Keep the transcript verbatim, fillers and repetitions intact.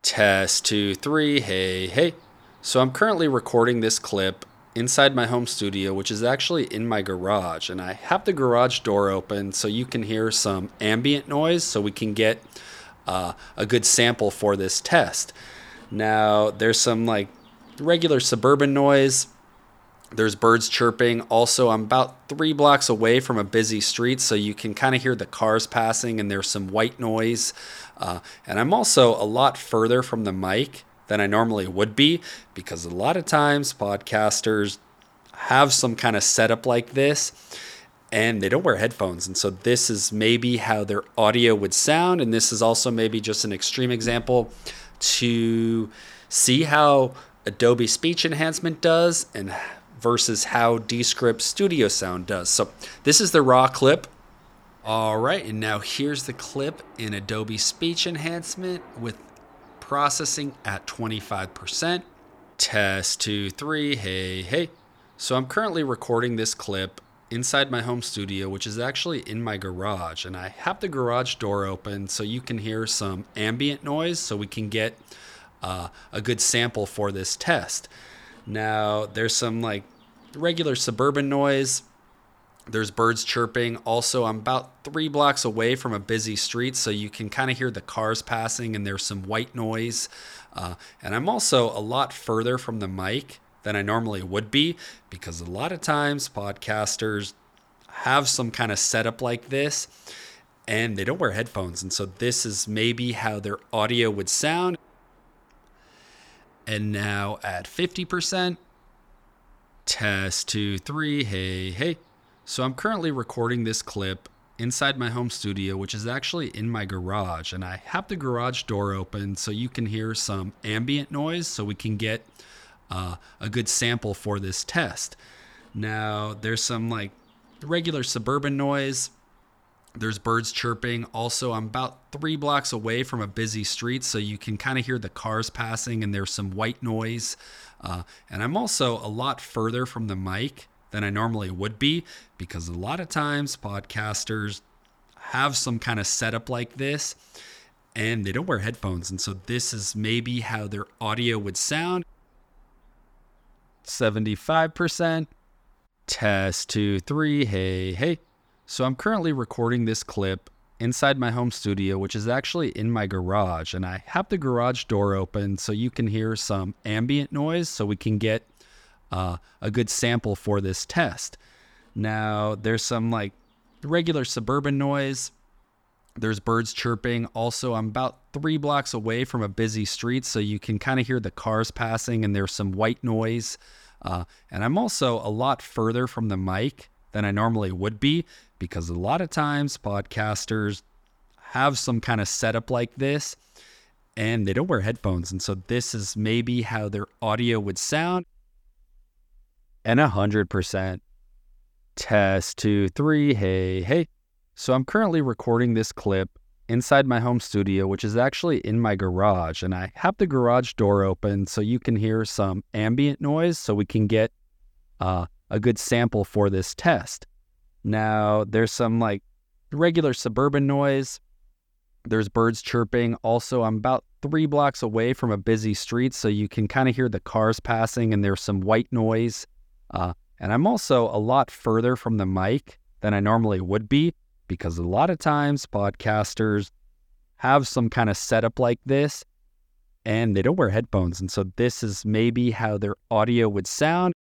Test two, three. Hey, hey. So I'm currently recording this clip inside my home studio, which is actually in my garage. And I have the garage door open so you can hear some ambient noise so we can get uh, a good sample for this test. Now, there's some like regular suburban noise. There's birds chirping. Also, I'm about three blocks away from a busy street, so you can kind of hear the cars passing, and there's some white noise. Uh, and I'm also a lot further from the mic than I normally would be, because a lot of times podcasters have some kind of setup like this, and they don't wear headphones. And so this is maybe how their audio would sound. And this is also maybe just an extreme example to see how Adobe Speech Enhancement does and versus how Descript Studio Sound does. So this is the raw clip. All right, and now here's the clip in Adobe Speech Enhancement with processing at twenty-five percent. Test two, three, hey, hey. So I'm currently recording this clip inside my home studio, which is actually in my garage. And I have the garage door open so you can hear some ambient noise so we can get uh, a good sample for this test. Now, there's some like regular suburban noise. There's birds chirping. Also, I'm about three blocks away from a busy street, so you can kind of hear the cars passing, and there's some white noise. Uh, and I'm also a lot further from the mic than I normally would be, because a lot of times podcasters have some kind of setup like this, and they don't wear headphones. And so this is maybe how their audio would sound. And now at fifty percent, test two, three, hey, hey. So I'm currently recording this clip inside my home studio, which is actually in my garage. And I have the garage door open so you can hear some ambient noise so we can get uh, a good sample for this test. Now, there's some like regular suburban noise. There's birds chirping. Also, I'm about three blocks away from a busy street, so you can kind of hear the cars passing, and there's some white noise. Uh, and I'm also a lot further from the mic than I normally would be, because a lot of times podcasters have some kind of setup like this, and they don't wear headphones. And so this is maybe how their audio would sound. seventy-five percent. Test two, three, hey, hey. So I'm currently recording this clip inside my home studio, which is actually in my garage. And I have the garage door open so you can hear some ambient noise so we can get uh, a good sample for this test. Now, there's some like regular suburban noise. There's birds chirping. Also, I'm about three blocks away from a busy street, so you can kind of hear the cars passing, and there's some white noise. Uh, and I'm also a lot further from the mic than I normally would be, because a lot of times podcasters have some kind of setup like this, and they don't wear headphones. And so this is maybe how their audio would sound. And one hundred percent. Test two, three, hey, hey. So I'm currently recording this clip inside my home studio, which is actually in my garage. And I have the garage door open so you can hear some ambient noise so we can get uh, a good sample for this test. Now, there's some like regular suburban noise. There's birds chirping. Also, I'm about three blocks away from a busy street, so you can kind of hear the cars passing, and there's some white noise. Uh, and I'm also a lot further from the mic than I normally would be, because a lot of times podcasters have some kind of setup like this, and they don't wear headphones. And so this is maybe how their audio would sound.